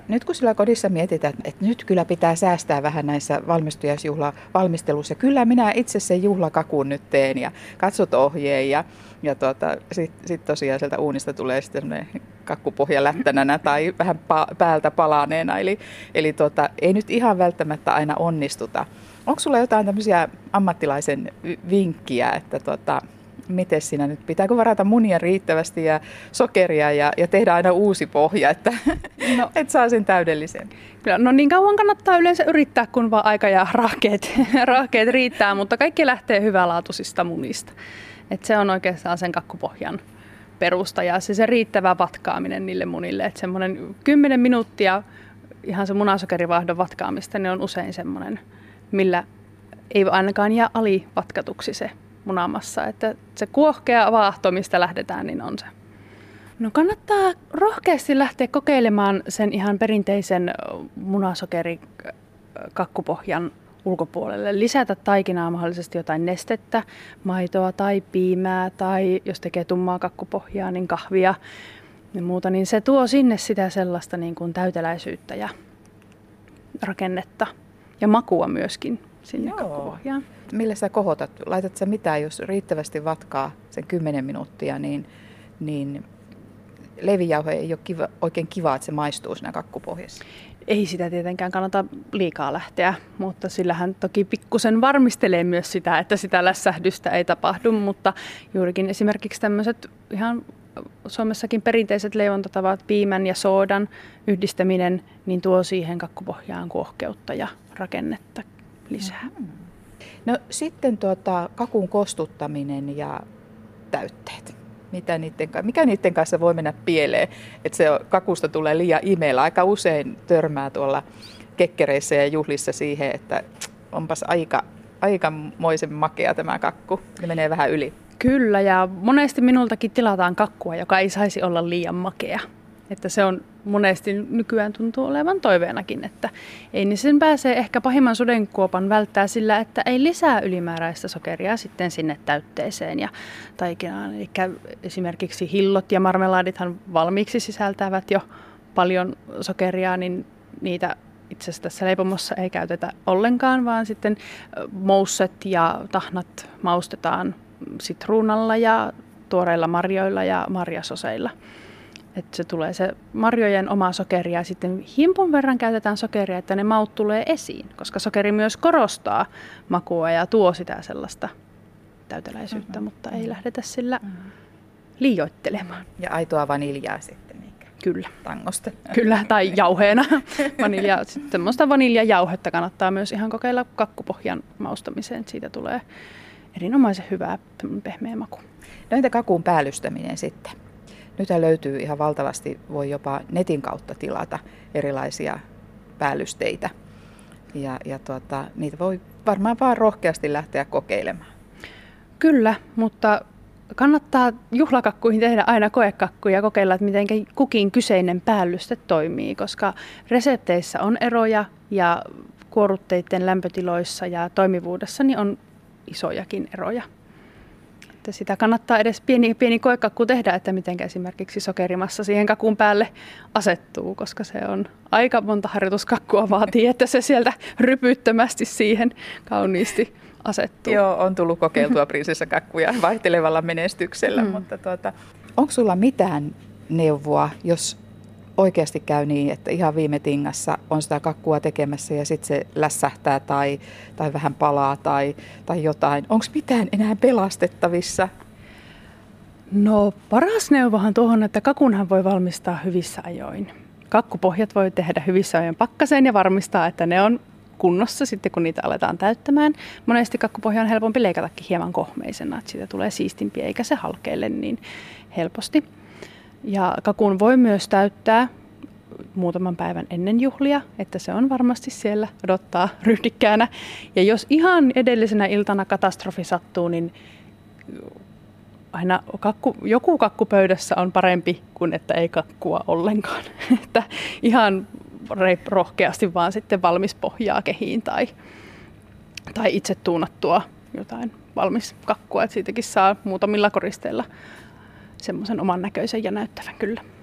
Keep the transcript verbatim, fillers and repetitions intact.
Nyt kun sillä kodissa mietitään, että nyt kyllä pitää säästää vähän näissä valmistujaisjuhlavalmisteluissa. Kyllä minä itse sen juhlakakun nyt teen ja katsot ohjeen ja, ja tuota, sitten sit tosiaan sieltä uunista tulee sitten semmoinen kakkupohja lättänänä tai vähän pa- päältä palaneena. Eli, eli tuota, ei nyt ihan välttämättä aina onnistuta. Onko sulla jotain tämmöisiä ammattilaisen vinkkiä, että tuota, miten siinä nyt pitääkö varata munia riittävästi ja sokeria ja, ja tehdä aina uusi pohja, että no, et saa sen täydellisen? No niin kauan kannattaa yleensä yrittää, kun vaan aika ja rahkeet, rahkeet riittää, mutta kaikki lähtee hyvälaatuisista munista. Et se on oikeastaan sen kakkupohjan perusta ja se, se riittävä vatkaaminen niille munille. Et semmoinen kymmenen minuuttia ihan se munasokerivaihdon vatkaamista, niin on usein semmoinen, millä ei ainakaan jää alivatkatuksi se munamassa. Että se kuohkea vaahto, mistä lähdetään, niin on se. No kannattaa rohkeasti lähteä kokeilemaan sen ihan perinteisen munasokerikakkupohjan ulkopuolelle. Lisätä taikinaa mahdollisesti jotain nestettä, maitoa tai piimää tai jos tekee tummaa kakkupohjaa, niin kahvia ja muuta. Niin se tuo sinne sitä sellaista niin kuin täyteläisyyttä ja rakennetta ja makua myöskin sinne Joo. kakkupohjaan. Millä sä kohotat? Laitat sä mitään, jos riittävästi vatkaa sen kymmenen minuuttia, niin, niin leivijauhe ei ole kiva, oikein kiva, että se maistuu siinä kakkupohjassa. Ei sitä tietenkään kannata liikaa lähteä, mutta sillähän toki pikkusen varmistelee myös sitä, että sitä lässähdystä ei tapahdu, mutta juurikin esimerkiksi tämmöiset ihan Suomessakin perinteiset leivontatavat, piimän ja soodan yhdistäminen, niin tuo siihen kakkupohjaan kuohkeutta ja rakennetta lisää. Mm-hmm. No sitten tuota, kakun kostuttaminen ja täytteet. Mitä niiden, mikä niiden kanssa voi mennä pieleen, että se kakusta tulee liian imeellä. Aika usein törmää tuolla kekkereissä ja juhlissa siihen, että onpas aika, aikamoisen makea tämä kakku. Ne menee vähän yli. Kyllä, ja monesti minultakin tilataan kakkua, joka ei saisi olla liian makea. Että se on monesti nykyään tuntuu olevan toiveenakin, että ei niin sen pääsee ehkä pahimman sudenkuopan välttää sillä, että ei lisää ylimääräistä sokeria sitten sinne täytteeseen ja taikinaan. Eli esimerkiksi hillot ja marmelaadithan valmiiksi sisältävät jo paljon sokeria, niin niitä itse asiassa tässä leipomossa ei käytetä ollenkaan, vaan sitten mousset ja tahnat maustetaan sitruunalla ja tuoreilla marjoilla ja marjasoseilla. Että se tulee se marjojen oma sokeri ja sitten himpun verran käytetään sokeria, että ne maut tulee esiin, koska sokeri myös korostaa makua ja tuo sitä sellaista täyteläisyyttä, mm-hmm. mutta ei lähdetä sillä mm-hmm. liioittelemaan. Ja aitoa vaniljaa sitten, eikä Kyllä. tangosta. Kyllä, tai jauheena. Vanilja, sitten semmoista vaniljajauhetta kannattaa myös ihan kokeilla kakkupohjan maustamiseen. Siitä tulee erinomaisen hyvää pehmeä maku. No entä kakun päällystäminen sitten? Nythän löytyy ihan valtavasti, voi jopa netin kautta tilata erilaisia päällysteitä. Ja, ja tuota, niitä voi varmaan vaan rohkeasti lähteä kokeilemaan. Kyllä, mutta kannattaa juhlakakkuihin tehdä aina koekakkuja ja kokeilla, että miten kukin kyseinen päällyste toimii, koska resepteissä on eroja ja kuorutteiden lämpötiloissa ja toimivuudessa niin on isojakin eroja. Että sitä kannattaa edes pieni, pieni koekakku tehdä, että miten esimerkiksi sokerimassa siihen kakun päälle asettuu, koska se on aika monta harjoituskakkua vaatii, että se sieltä rypyttömästi siihen kauniisti asettuu. Joo, on tullut kokeiltua prinsessakakkuja vaihtelevalla menestyksellä, mm. mutta tuota, onko sulla mitään neuvoa, jos oikeasti käy niin, että ihan viime tingassa on sitä kakkua tekemässä ja sitten se lässähtää tai, tai vähän palaa tai, tai jotain. Onko mitään enää pelastettavissa? No paras neuvohan tuohon, että kakunhan voi valmistaa hyvissä ajoin. Kakkupohjat voi tehdä hyvissä ajoin pakkaseen ja varmistaa, että ne on kunnossa sitten, kun niitä aletaan täyttämään. Monesti kakkupohja on helpompi leikatakin hieman kohmeisena, että siitä tulee siistimpi eikä se halkeile niin helposti. Ja kakun voi myös täyttää muutaman päivän ennen juhlia, että se on varmasti siellä odottaa ryhdikkäänä. Ja jos ihan edellisenä iltana katastrofi sattuu, niin aina kakku, joku kakku pöydässä on parempi kuin että ei kakkua ollenkaan. Että ihan rohkeasti vaan sitten valmis pohjaa kehiin tai, tai itse tuunattua jotain valmis kakkua. Että siitäkin saa muutamilla koristeilla semmoisen oman näköisen ja näyttävän kyllä.